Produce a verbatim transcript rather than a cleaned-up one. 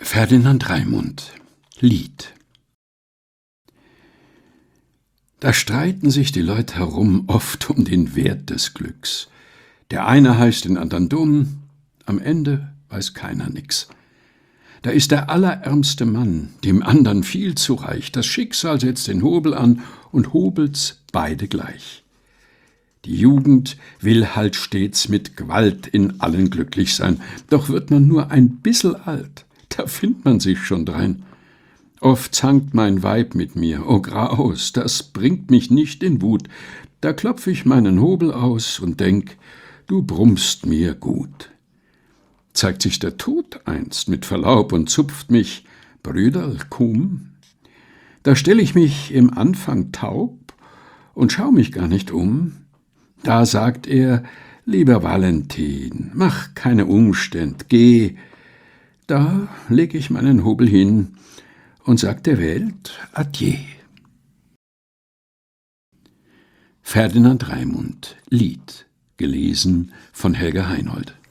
Ferdinand Raimund, Lied. Da streiten sich die Leut herum oft um den Wert des Glücks. Der eine heißt den andern dumm, am Ende weiß keiner nix. Da ist der allerärmste Mann, dem andern viel zu reich. Das Schicksal setzt den Hobel an und hobelt's beide gleich. Die Jugend will halt stets mit Gewalt in allen glücklich sein, doch wird man nur ein bissel alt, da findt man sich schon drein. Oft zankt mein Weib mit mir, o Graus, das bringt mich nicht in Wut. Da klopf ich meinen Hobel aus und denk, du brummst mir gut. Zeigt sich der Tod einst mit Verlaub und zupft mich, Brüderl, komm, da stell ich mich im Anfang taub und schau mich gar nicht um. Da sagt er, lieber Valentin, mach keine Umständ, geh. Da leg ich meinen Hobel hin und sag der Welt Adieu. Ferdinand Raimund, Lied, gelesen von Helga Heinold.